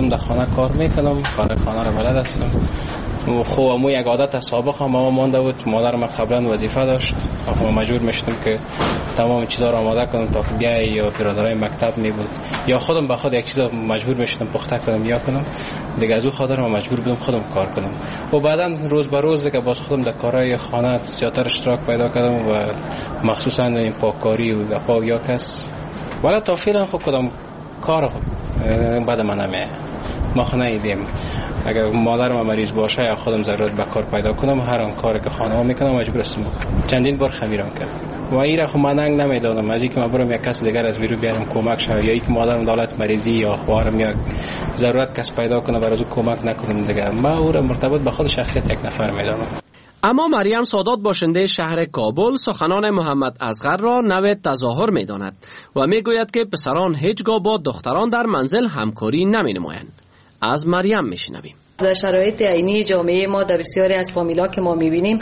خودم در خانه کار میکنم، کار خانه رو بلد هستم. خب مو یک عادت از سابق هم مانده بود. مادر من قبلا وظیفه داشت، ما مجبور میشدم که تمام چیزا رو آماده کنم تا که بیای، یا برادرای مکتب می بود یا خودم به خود یک چیزا مجبور میشدم پخته کنم یا کنم دیگه. از اون خاطر من مجبور بودم خودم کار کنم و بعدا روز به روز دیگه باز خودم در کارهای خانه زیاتر اشتراک پیدا کردم و مخصوصا این پاککاری و گپا یا کس. ولی تا فعلا خب کدام کار بعد من نمیه. ما خانه ایدیم اگر مادر من مریض باشه یا خودم ضرورت به کار پیدا کنم، هر آن کاری که خانه‌ها میکنم مجبور هستم. چندین بار خمیرم کردم و این را خب من ننگ نمیدادم از اینکه من برم یک کس دیگر از بیرون بیارم کمک شه، یا اینکه مادرم دالت مریضی یا خواهرم یا ضرورت کس پیدا کنه برای او کمک نکنم دیگه. من او را مرتبط به خود شخصیت یک نفر میدانم. اما مریم سادات باشنده شهر کابل سخنان محمد اصغر را نوع تظاهر می‌داند و میگوید که پسران هیچگاه با دختران در منزل همکاری نمی‌نمایند. از مریم میشنویم. در شرایط عینی جامعه ما در بسیاری از فامیلا که ما میبینیم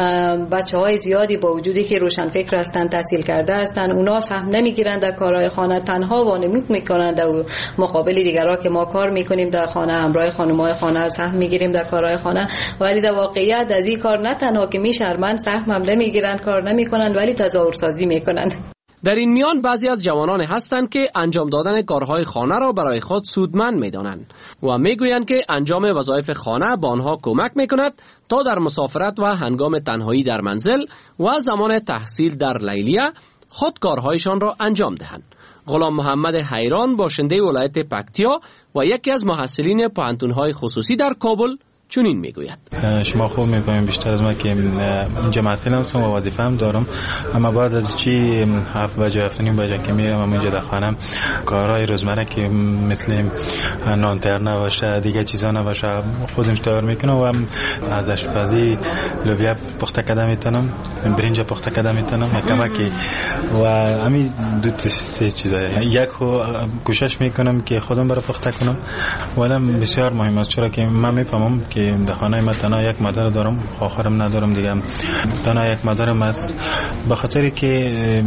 بچه‌های زیادی با وجودی که روشنفکر هستند، تحصیل کرده هستند، اونا سهم نمیگیرند در کارهای خانه، تنها وانمود میکنند در مقابل دیگرها که ما کار میکنیم در خانه، همراه خانم‌های خانه سهم میگیریم در کارهای خانه، ولی در واقعیت از این کار نه تنها که میشرمند سهم هم نمیگیرند، کار نمیکنند، ولی تظاهرسازی میکنند. در این میان بعضی از جوانان هستند که انجام دادن کارهای خانه را برای خود سودمند می‌دانند و میگویند که انجام وظایف خانه به آنها کمک می‌کند تا در مسافرت و هنگام تنهایی در منزل و زمان تحصیل در لیلیه خود کارهایشان را انجام دهند. غلام محمد حیران باشنده ولایت پکتیا و یکی از محصلین پوهنتون‌های خصوصی در کابل چنین میگوید: شما خوب می‌فهمید بیشتر از من که اینجا محصول هستم و وظیفه هم دارم، اما بعد از چی 7 بجه 7:30 بجه که میرم اینجا در خانم کارهای روزمره که مثل نانتر نباشه دیگه چیزا نباشه خودم تیار میکنم و از آشپزی لوبیا پخته کردم میتونم، برنج پخته کردم میتونم کمکی و همین دو سه چیزا. یک کوشش میکنم که خودم برای پخته کنم، ولی بسیار مهم است چرا که من میفهمم که در خانه من تنها یک مادر دارم، خواهرم ندارم دیگه، تنها یک مادرم است. به خاطر که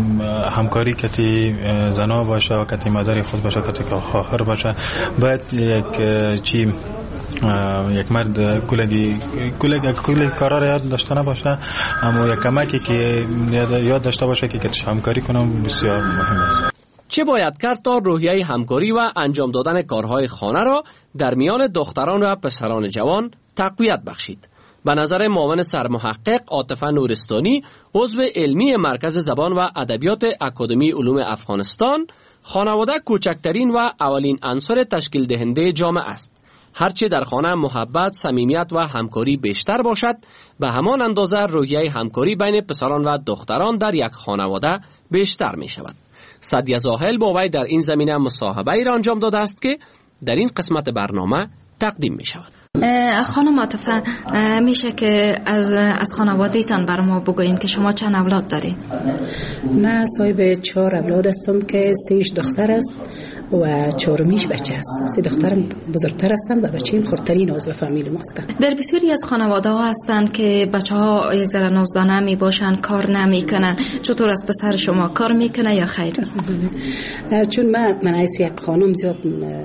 همکاری کتی زنا باشه و کتی مادر خود باشه کتی خواهر باشه، باید یک مرد کل کارا را یاد داشته نباشه، اما یک کمکی که یاد داشته باشه که کتش همکاری کنم بسیار مهم است. چه باید کرد تا روحیه همکاری و انجام دادن کارهای خانه را در میان دختران و پسران جوان تقویت بخشید؟ به نظر معاون سرمحقق عاطفه نورستانی، عضو علمی مرکز زبان و ادبیات اکادمی علوم افغانستان، خانواده کوچکترین و اولین عنصر تشکیل دهنده جامعه است. هرچه در خانه محبت، صمیمیت و همکاری بیشتر باشد، به همان اندازه روحیه همکاری بین پسران و دختران در یک خانواده بیشتر می شود. سعدیه زاهل با وی در این زمینه مصاحبه ای را انجام داده است که در این قسمت برنامه تقدیم می شود. خانم عاطفه، میشه که از خانواده‌تان برای ما بگوین که شما چند اولاد دارید؟ من صاحب 4 اولاد هستم که 3 دختر است و 4میش بچه است. 3 دخترم بزرگتر هستند و بچه‌ام خردترین عضو فامیل ما هستند. در بسیاری از خانواده ها هستند که بچه‌ها یک ذره نازدانه می باشن، کار نمیکنن. چطور از پسر شما کار میکنه یا خیر؟ چون من از یک خانم زیاد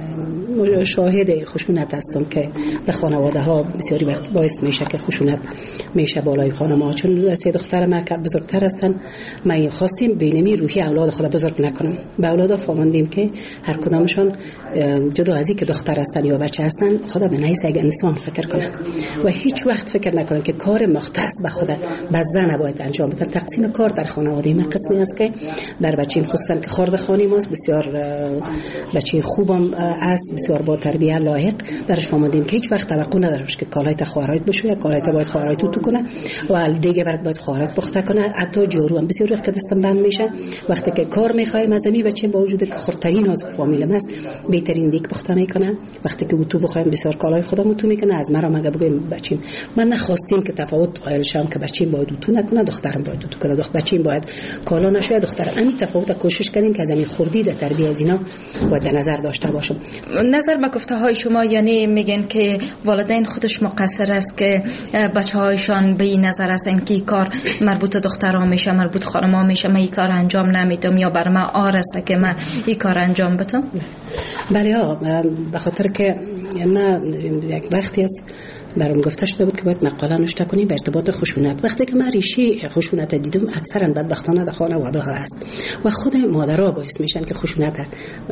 شاهد خشونت هستم که در خانواده ها بسیاری وقت باعث میشه که خشونت میشه بالای خانم ها. چون 3 دختر ما که بزرگتر هستن، ما خواستیم بینمی روحی اولاد خود بزرگ نکنم. به اولادا فهمیدیم که هر کدامشون جدا از اینکه دختر هستن یا بچه هستن خدا به نحیث یک انسان فکر کنن و هیچ وقت فکر نکنن که کار مختص به خود به زن باید انجام بدن. تقسیم کار در خانواده ما قسمی است که در بچه خصوصا که خرد خانی ماست بسیار بچه خوبم است، بسیار با تربیت لایق. درش فهمیدیم که هیچ وقت توقع نداروش که کالایت خواهرایت بشه یا کالایت باید خواهرایت تو کنه و دیگه باید خواهرایت پخته کنه. حتی جارو هم بسیار وقت دستم بند میشه وقتی که کار میخوای مزمی بچه با وجود که خردترین از فامیل است بهترین دیگ پخته میکنه. وقتی که تو بخوایم بسیار کالای خودمون تو میکنه. از مرا مگه بگم بچیم من نخواستیم که تفاوت قائل شم که بچیم باید تو نکنه دخترم باید تو کنه، بچیم باید کالا نشه دخترم. همین تفاوت کوشش کردیم که از همین خوردی در تربیت از اینا باید در نظر داشته باشم. نظر به گفته های شما یعنی میگن که والدین خودش مقصر است که بچه‌هایشان به این نظر هستن که کار مربوط دخترها میشه، مربوط خانم‌ها میشه، من این کار انجام نمیدم یا بر من آر است که من این کار انجام بدم. تو؟ بله ها، به خاطر که ما یک وقتی است برام گفته شده بود که باید مقاله نوشته کنیم به ارتباط خشونت. وقتی که من ریشه خشونت دیدم اکثرا بدبختانه در خانواده ها است و خود مادرها باعث میشن که خشونت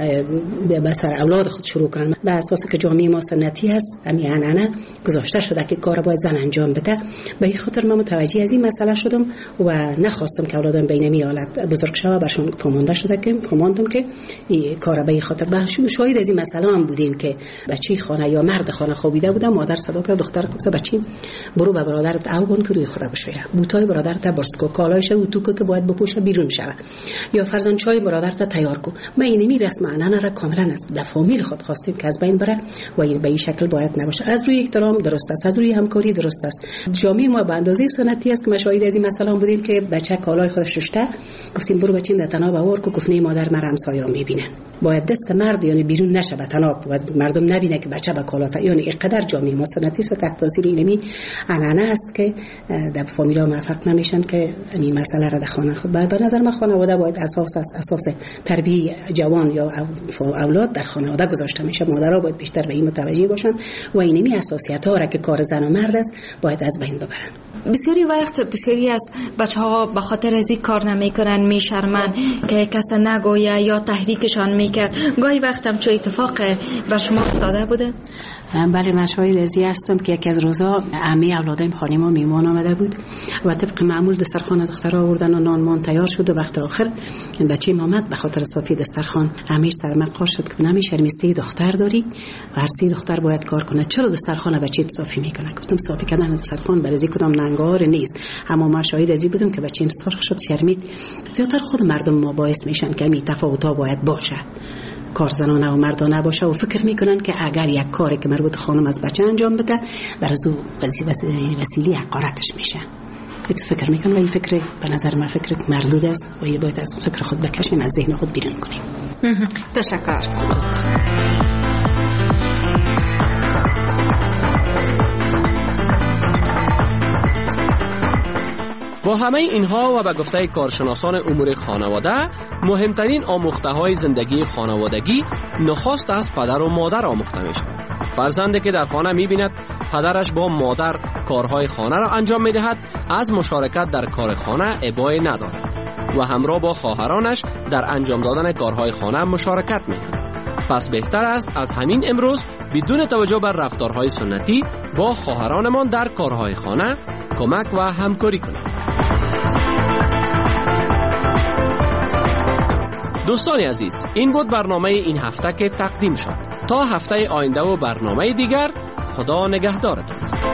به سر اولاد خود شروع کنن. به اساس که جامعه ما سنتی هست، همین گذاشته شده که کار باید زن انجام بده. به این خاطر من متوجه از این مسئله شدم و نخواستم که اولادم بین می حالت بزرگ شوه. برشون فهمانده شده که فهماندم که این کار به این خاطر برشون شاهد از این مسئله هم بودیم که بچه خانه یا مرد خانه خوابیده بودم، مادر صدا کرد، دختر گفت بچه‌م برو به برادرت او کن که روی خدا بشویه، بوتای برادرت برسکو، کالایش و توکو که باید بپوشه بیرون شوه، یا فرضاً چای برادرت تیار کو. ما اینمی رسم انانه را کاملا است در فامیل خود خواستیم که از بین بره و این به این شکل باید نباشه. از روی احترام درست است، از روی همکاری درست است. جامعه ما به اندازه سنتی است که مشاهده از این مثلا بودیم که بچه کالای خودش شسته، گفتیم برو بچه‌م در تناب آور کو، گفت نه مادر مرا همسایه‌ها میبینن. باید دست مرد یعنی بیرون نشه به تناب و مردم نبینه که بچه با کالا یعنی اینقدر جامعه ما سنتی است و تحت تاثیر اینمی انانه است که در فامیل‌ها موفق نمیشن که این مسئله را در خانه خود. به نظر من خانواده باید اساس تربیت جوان یا اولاد در خانواده گذاشته میشه. مادرها باید بیشتر به این متوجه باشن و اینمی اساسیت‌ها را که کار زن و مرد است باید از بین ببرن. بسیاری وقت بسیاری از بچه‌ها به خاطر از این کار نمیکنن، میشرمن که کس نگویه یا تحریکشان میکرد. گاهی وقت هم چه اتفاق بر شما افتاده بوده؟ بله، من شاهد از این هستم که یکی از روزا عمه اولادم خانه ما میهمان آمده بود و طبق معمول دسترخوان دخترها آوردن و نان مان تیار شد و وقت آخر بچه محمد به خاطر صافی دسترخوان همیش سرمقار شد که نمیشه سه دختر داری و هر سه دختر باید کار کنه، چرا دسترخوان بچه صافی میکنه؟ گفتم صافی کردن دسترخوان برای کدام ننگار نیست، اما ما شاهد از این بودم که بچه‌م سرخ شد، شرمید. زیاتر خود مردم ما باعث میشن که می تفاوت‌ها باید باشه، کار زنانه و مردانه باشه و فکر میکنن که اگر یک کاری که مربوط خانم از بچه انجام بده در از او وسیله حقارتش میشه. تو فکر میکنم و این فکر به نظر من فکر مردود است و باید از فکر خود بکشیم، از ذهن خود بیرون کنیم. تشکر. با همه اینها و به گفته کارشناسان امور خانواده، مهمترین آموخته‌های زندگی خانوادگی نخست از پدر و مادر آموخته می‌شود. فرزندی که در خانه می‌بیند پدرش با مادر کارهای خانه را انجام می‌دهد، از مشارکت در کار خانه ابایی ندارد و همراه با خواهرانش در انجام دادن کارهای خانه مشارکت می‌کند. پس بهتر است از همین امروز بدون توجه بر رفتارهای سنتی با خواهرانمان در کارهای خانه کمک و همکاری کنیم. دوستان عزیز، این بود برنامه این هفته که تقدیم شد. تا هفته آینده و برنامه دیگر، خدا نگهدارتان.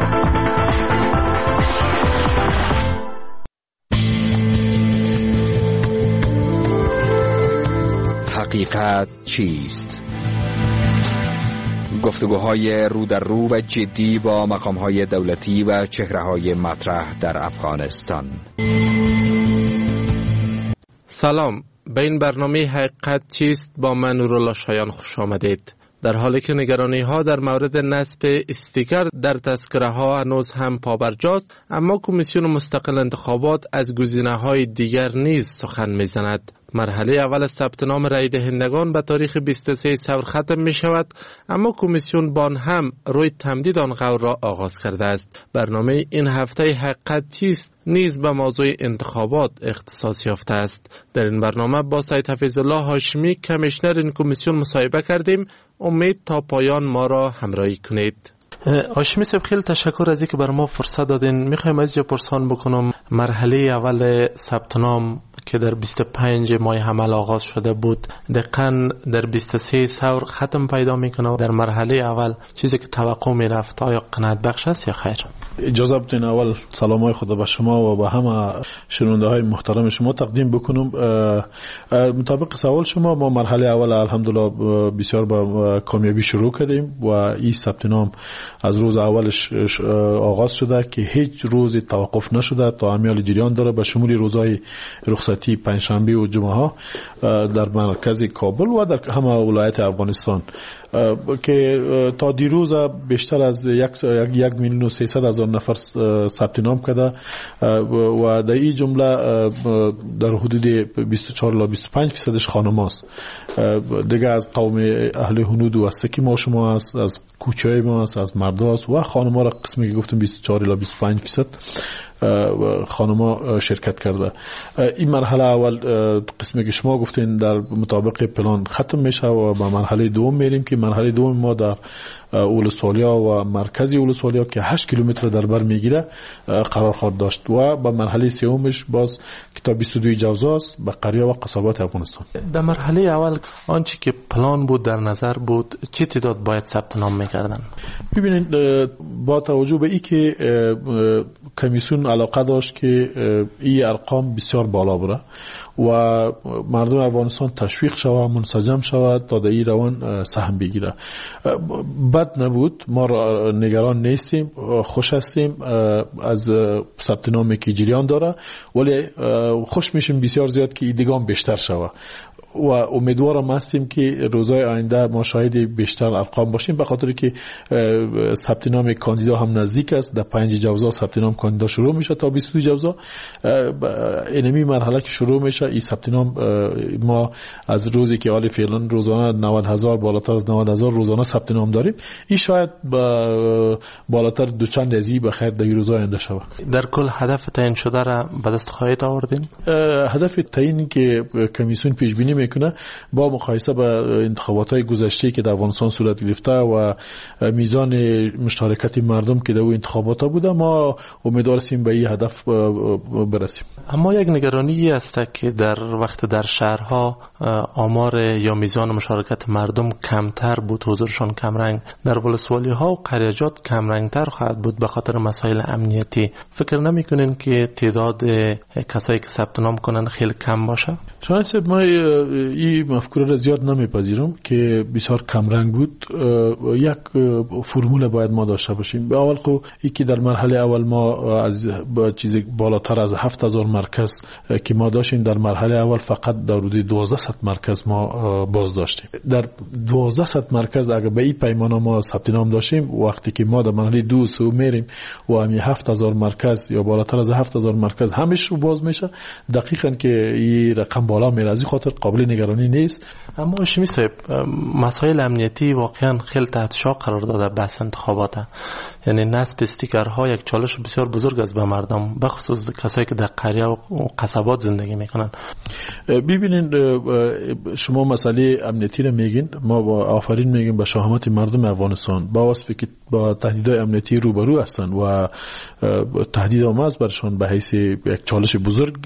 حقیقت چیست؟ گفتگوهای رو در رو و جدی با مقامهای دولتی و چهره‌های مطرح در افغانستان. سلام، به این برنامه حقیقت چیست با من نورالله شایان خوش آمدید. در حالی که نگرانی ها در مورد نصب استیکر در تذکره ها هنوز هم پابرجاست، اما کمیسیون مستقل انتخابات از گزینه های دیگر نیز سخن میزند. مرحله اول ثبت نام رای دهندگان به تاریخ 23 ثور ختم می شود، اما کمیسیون بان هم روی تمدید آن قول را آغاز کرده است. برنامه این هفته حقیقت چیست نیز به موضوع انتخابات اختصاص یافته است. در این برنامه با سید حفیظالله هاشمی کمیشنر این کمیسیون مصاحبه کردیم. امید تا پایان ما را همراهی کنید. هاشمی صاحب، خیلی تشکر از اینکه بر ما فرصت دادین. میخوایم از اینجا پرسان بکنم، مرحله اول ثبت نام که در 25 ماه حمل آغاز شده بود دقیقاً در 23 ثور ختم پیدا میکنه. در مرحله اول چیزی که توقع میرفت آیا قناعت بخش است یا خیر؟ اجازه بدین اول سلامای خدا به شما و به همه شنونده های محترم شما تقدیم بکنم. مطابق سوال شما، ما مرحله اول الحمدلله بسیار با کامیابی شروع کردیم و این ثبت نام از روز اولش آغاز شده که هیچ روزی توقف نشده تا امیال جریان داره، به شمول روزهای رخصتی پنجشنبه و جمعه ها در مرکز کابل و در همه ولایت افغانستان. که تا دیروز بیشتر از 1,300,000 نفر ثبت نام کرده و در این جمله در حدود 24 تا 25% خانم است. دیگه از قوم اهل هنود و سکی ما شما است، از کوچه‌های ما است، از مردا است و خانم ها را قسمی که گفتم 24 تا 25% خانما شرکت کرده. این مرحله اول قسمی که شما گفتین در مطابق پلان ختم میشه و به مرحله دوم میریم که مرحله دوم ما در اولسوالیا و مرکزی اولسوالیا که 8 کیلومتر در بر میگیره قرار خواهد داشت و به مرحله سومش باز که تا 22 جوزا است به قریه و قصابات افغانستان. در مرحله اول آنچه که پلان بود در نظر بود چه تعداد باید ثبت نام میکردن؟ ببینید با توجه به این که کمیسیون علاقه داشت که این ارقام بسیار بالا بره و مردم افغانستان تشویق شود، منسجم شود تا در این روان سهم بگیره. بد نبود، ما نگران نیستیم، خوش هستیم از ثبت نامی که جریان داره، ولی خوش میشیم بسیار زیاد که ایدگام بیشتر شود و امیدوارم هستیم که روزهای آینده ما شاهد بیشتر ارقام باشیم، به خاطر که ثبت نام کاندیدا هم نزدیک است. در 5 جوزا ثبت نام کاندیدا شروع میشه تا 22 جوزا. اینمی مرحله که شروع میشه این ثبت نام ما از روزی که حال فعلا روزانه 90,000 بالاتر از 90,000 روزانه ثبت نام داریم، این شاید بالاتر دو چند ازی به خیر در روزهای آینده شود. در کل هدف تعیین شده را به دست خواهید آوردین؟ هدف تعیین که کمیسیون پیش بینی میکنه با مقایسه با انتخابات های گذشته که در افغانستان صورت گرفته و میزان مشارکت مردم که در اون انتخابات بوده، ما امیدوار هستیم به این هدف برسیم. اما یک نگرانی است که در وقت در شهرها آمار یا میزان مشارکت مردم کمتر بود، حضورشان کمرنگ، در ولسوالی ها و قریجات کمرنگتر خواهد بود به خاطر مسائل امنیتی. فکر نمیکنین که تعداد کسایی که ثبت نام کنن خیلی کم باشه؟ شاید ما این مفکوره را زیاد نمیپذیرم که بسیار کمرنگ بود. یک فرمول باید ما داشته باشیم. به اول خو ای که در مرحله اول ما از چیز بالاتر از 7,000 مرکز که ما داشتیم، در مرحله اول فقط در حدود 1200 مرکز ما باز داشتیم. در 1200 مرکز اگر به این پیمانه ما ثبت نام داشتیم، وقتی که ما در مرحله 2 سو میریم و همین 7000 مرکز یا بالاتر از 7000 مرکز همش رو باز میشه، دقیقاً که این رقم بالا میره، از این خاطر قابل نگرانی نیست. اما هاشمی صاحب، مسائل امنیتی واقعا خیلی تحت شعاع قرار داده بحث انتخابات. یعنی نصب استیکرها یک چالش بسیار بزرگ است به مردم، به خصوص کسایی که در قریه و قصبات زندگی میکنن. ببینید شما مسئله امنیتی رو میگین، ما با آفرین میگیم به شهامت مردم افغانستان، با وصفی که با تهدیدهای امنیتی روبرو هستند و تهدید آمد برشان به حیث یک چالش بزرگ،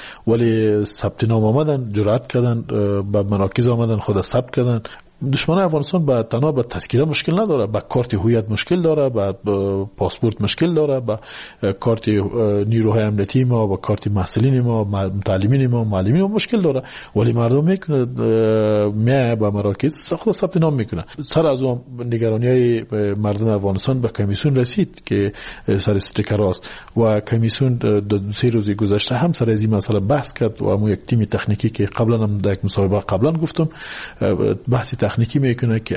ولی ثبت نام آمدن، جرأت کردن، به مراکز آمدن، خود ثبت کردن. دشمن افغانستان با تنها به تذکره مشکل نداره، با کارت هویت مشکل داره، با پاسپورت مشکل داره، با کارت نیروهای امنیتی ما، با کارت محصلین ما، متعلمین ما، معلمین ما مشکل داره، ولی مردم میکنه میای با مراکز خود ثبت نام میکنه. سر از اون نگرانی‌های مردم افغانستان به کمیسیون رسید که سر استیکر است و کمیسیون دو سه روز گذشته هم سر از این مسئله بحث کرد و ما یک تیم تکنیکی که قبلا هم در یک مصاحبه قبلا گفتم بحث تکنیکی میکنه که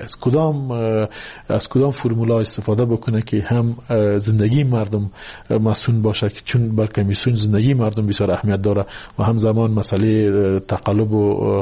از کدام فرمولا استفاده بکنه که هم زندگی مردم مسئول باشه، که چون بر کمیسیون زندگی مردم بسیار اهمیت داره و همزمان مسئله تقلب و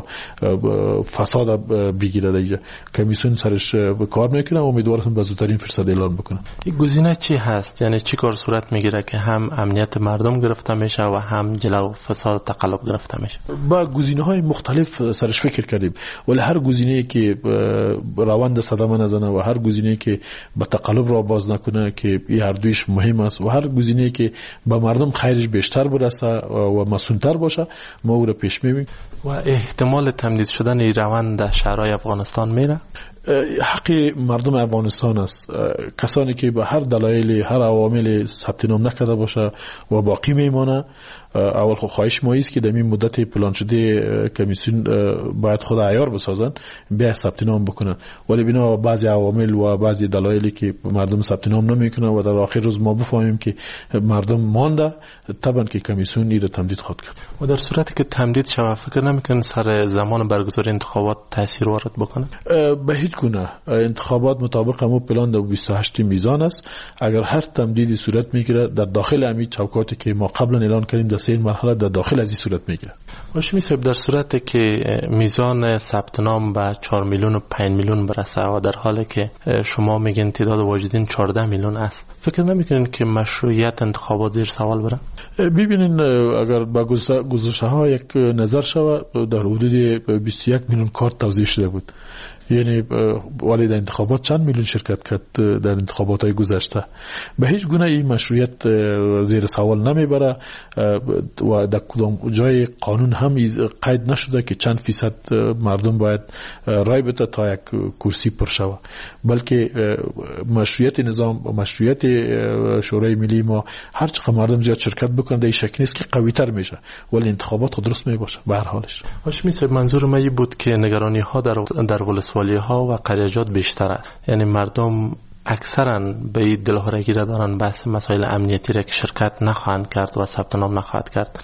فساد بگیره. دیگه کمیسیون سرش کار میکنه و امیدوارم به زودترین فرصت اعلان بکنه. این گزینه چی هست؟ یعنی چی کار صورت میگیره که هم امنیت مردم گرفته میشه و هم جلو فساد تقلب گرفته میشه؟ با گزینه‌های مختلف سرش فکر کردیم، ولی هر گزینه‌ای که روند صدمه نزنه و هر گزینه‌ای که به تقلب را باز نکنه که این هر دویش مهم است و هر گزینه‌ای که به مردم خیرش بیشتر برسه و مسئول‌تر باشه ما او را پیش می‌بریم. و احتمال تمدید شدن این روند در شهرهای افغانستان میره؟ حق مردم افغانستان است. کسانی که به هر دلایل، هر عوامل ثبت نام نکرده باشه و باقی میمانه اول خواهش ما است که در این مدت پلان شده کمیسیون باید خود عیار بسازن، بیا ثبت نام بکنن، ولی بنا بعضی عوامل و بعضی دلایلی که مردم ثبت نام نمیکنن و در آخر روز ما بفهمیم که مردم مانده، طبعا که کمیسیون این تمدید خواهد کرد. و در صورتی که تمدید شود فکر نمیکنن سر زمان برگزاری انتخابات تاثیر وارد بکنه؟ به هیچ گونه. انتخابات مطابق همون پلان در 28 میزان است. اگر هر تمدیدی صورت میگیره در داخل همین چوکاتی که ما قبلا اعلان کردیم در 3 مرحله در داخل از این صورت میگیره. هاشمی صاحب، در صورتی که میزان ثبت نام به 4 میلیون و 5 میلیون برسه و در حالی که شما میگین تعداد واجدین 14 میلیون است، فکر نمیکنین که مشروعیت انتخابات زیر سوال بره؟ ببینین اگر با گزارش ها یک نظر شود در حدود 21 میلیون کارت توزیع شده بود، یعنی ولی در انتخابات چند میلیون شرکت کرد در انتخابات های گذشته. به هیچ گونه این مشروعیت زیر سوال نمیبره و در کدام جای قانون هم قید نشده که چند فیصد مردم باید رای بده تا یک کرسی پر شود، بلکه مشروعیت نظام و مشروعیت شورای ملی ما هر چقدر مردم زیاد شرکت بکنه در این شکل نیست که قوی تر میشه، ولی انتخابات درست میباشه به هر حالش. هاشمی صاحب، منظور من بود که نگرانی ها در ولسوالی ها و قریجات بیشتر است، یعنی مردم اکثرا به دلهرگی را دارن بحث مسائل امنیتی را که شرکت نخواهند کرد و ثبت نام نخواهد کرد.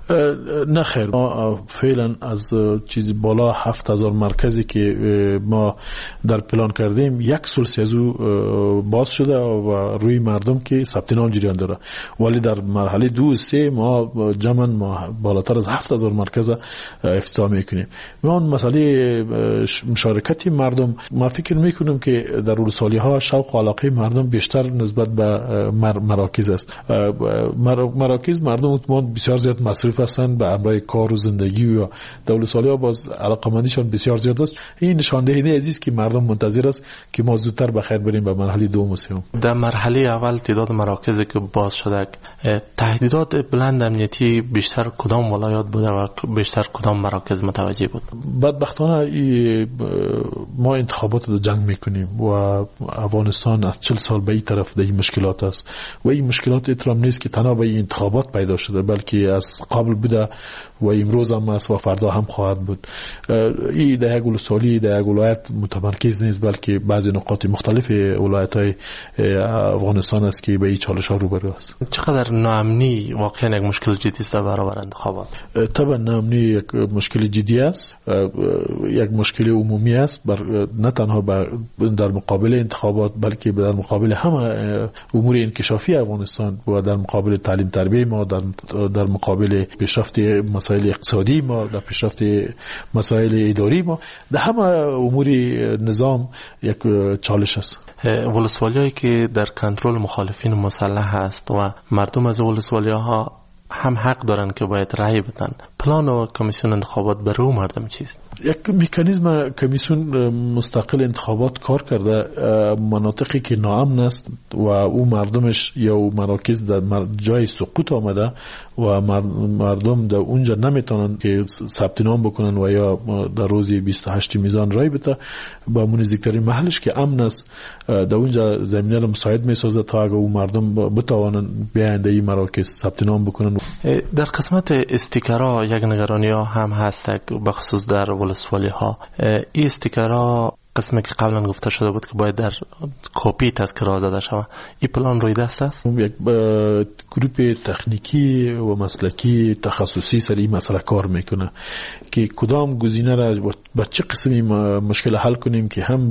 نه خیر، ما فعلا از چیزی بالا 7000 مرکزی که ما در پلان کردیم 1/3 از او باز شده و روی مردم که ثبت نام جریان داره، ولی در مرحله 2 و 3 ما جمعاً بالاتر از 7000 مرکز افتتاح میکنیم. ما اون مسئله مشارکت مردم، ما فکر میکنیم که در ولسوالی ها شوق و علاقه مردم بیشتر نسبت به مراکز است. مراکز مردم بسیار زیاد مصروف هستند به امرای کار و زندگی و ولسوالی ها باز علاقمندیشان بسیار زیاد است. این نشان دهنده است که مردم منتظر است که ما زودتر بخیر بریم به مرحله 2 و 3. در مرحله اول تعداد مراکزی که باز شده، تهدیدات بلند امنیتی بیشتر کدام ولایات بوده و بیشتر کدام مراکز متوجه بود؟ بدبختانه ما انتخابات رو جنگ میکنیم و افغانستان از 40 سال به این طرف در این مشکلات است و این مشکلات اترام نیست که تنها به این انتخابات پیدا شده، بلکه از قبل بوده و امروز هم است و فردا هم خواهد بود. این در یک ولسوالی در یک ولایت متمرکز نیست، بلکه بعضی نقاط مختلف ولایت‌های افغانستان است که به این چالش‌ها روبرو است. چقدر ناامنی واقعا یک مشکل جدی است در برابر انتخابات؟ طبعا ناامنی یک مشکل جدی است، یک مشکل عمومی است، نه تنها در مقابل انتخابات بلکه در مقابل همه امور انکشافی افغانستان و در مقابل تعلیم تربیت ما، در مقابل پیشرفت مسائل اقتصادی ما، در پیشرفت مسائل اداری ما، در همه امور نظام یک چالش است. ولسوالیایی که در کنترل مخالفین مسلح هست و مردم از ولسوالی‌ها هم حق دارن که باید رأی بدن، پلان و کمیسیون انتخابات برای مردم چیست؟ یک مکانیزم کمیسیون مستقل انتخابات کار کرده. مناطقی که ناامن است و او مردمش یا مراکز در جای سقوط آمده و مردم در اونجا نمیتونن که ثبت نام بکنن و یا در روز 28 میزان رای بده، با نزدیکترین محلش که امن است در اونجا زمینه رو مساعد میسازه تا اگر او مردم بتوانن بیاین در این مراکز ثبت نام بکنن. در قسمت استیکرها یک نگرانی ها هم هست به خصوص در ولسوالی ها. این استیکرها قسمی که قبلا گفته شده بود که باید در کپی تذکره زده شود، این پلان روی دست است؟ یک گروه تکنیکی و مسلکی تخصصی سر این مسئله کار میکنه که کدام گزینه را با چه قسمی مشکل حل کنیم که هم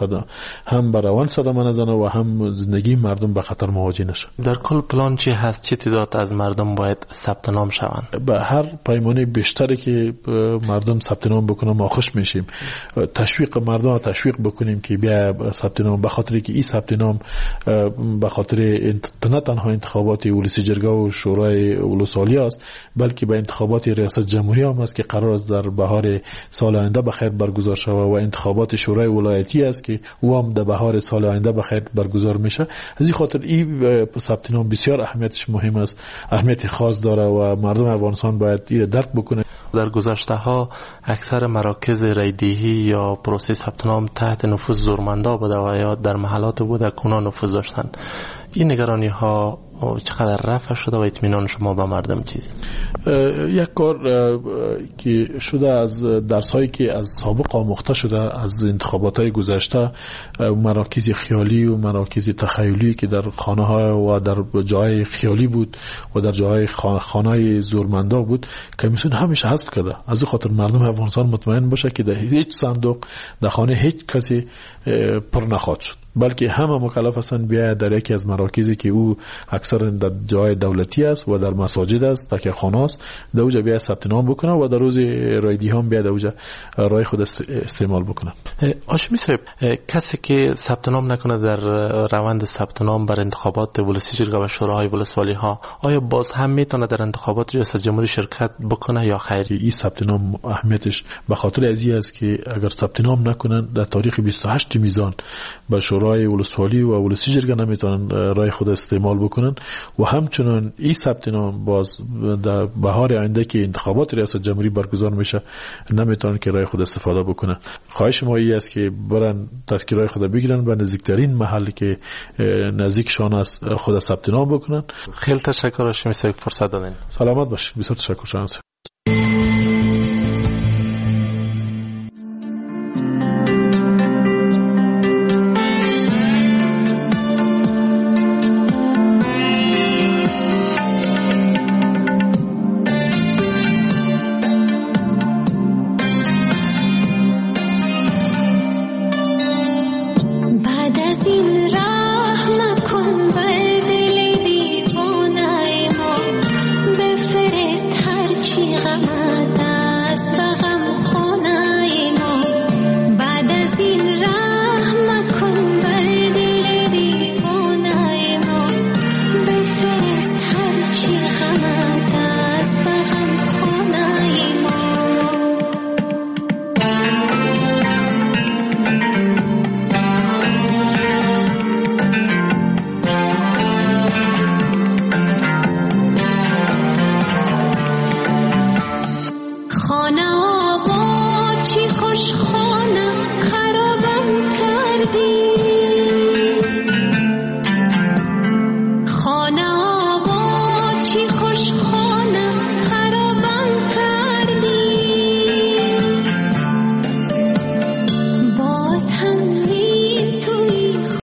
به روان صدمه نزنه و هم زندگی مردم به خطر مواجه نشه. در کل پلان چی هست؟ چه تعداد از مردم باید ثبت نام شوند؟ به هر پیمانه بیشتری که مردم ثبت نام بکنن ما خوش میشیم. تشویق مردم تشویق بکنیم که بیا ثبت نام، به خاطر که این ثبت نام به خاطر نه تنها انتخابات ولسی جرگه و شورای ولسوالی است، بلکه به انتخابات ریاست جمهوری هم است که قرار است در بهار سال آینده بخیر برگزار شود و انتخابات شورای ولایتی است که او هم در بهار سال آینده بخیر برگزار میشه. از این خاطر این ثبت نام بسیار اهمیتش مهم است، اهمیت خاص داره و مردم افغانستان باید این درک بکنه. در گذشته ها اکثر مراکز رایدهی یا پروسه ثبت نام تحت نفوذ زورمندا بوده و یا در محلات بوده که اونا نفوذ داشتن. این نگرانی ها چقدر رفع شده و اطمینان شما به مردم چیست؟ یک کار که شده از درس هایی که از سابق آموخته شده از انتخابات های گذشته، مراکز خیالی و مراکز تخیلی که در خانه ها و در جای خیالی بود و در جای خانه زورمندا بود، کمیسیون همیشه حذف کرده. از این خاطر مردم افغانستان مطمئن باشه که در هیچ صندوق در خانه هیچ کسی پر نخواهد شد، بلکه همه مکلف هستند بیاید در یکی از مراکزی که او اکثر در جای دولتی است و در مساجد است، تکیه خانه است، در اوجا بیاید ثبت نام بکنه و در روز رایدی هم بیاید اوجا رای خود استعمال بکنه. هاشمی صاحب، کسی که ثبت نام نکنه در روند ثبت نام بر انتخابات ولسی جرگه و شوراهای ولسوالی ها، آیا باز هم میتونه در انتخابات ریاست جمهوری شرکت بکنه یا خیر؟ این ثبت نام اهمیتش به خاطر ازی است که اگر ثبت نام نکنن در تاریخ 28 میزان بر شورای ولسوالی و ولسی جرگه نمیتونن رای خود استعمال بکنن و همچنان این ثبت نام باز در بهار آینده که انتخابات ریاست جمهوری برگزار میشه نمیتونن که رای خود استفاده بکنن. خواهش ما این است که برن تذکره خود بگیرن و نزدیکترین محلی که نزدیکشان است خود ثبت نام بکنن. خیلی تشکر هاشمی صاحب فرصت دادین. سلامت باشید. بسیار تشکر.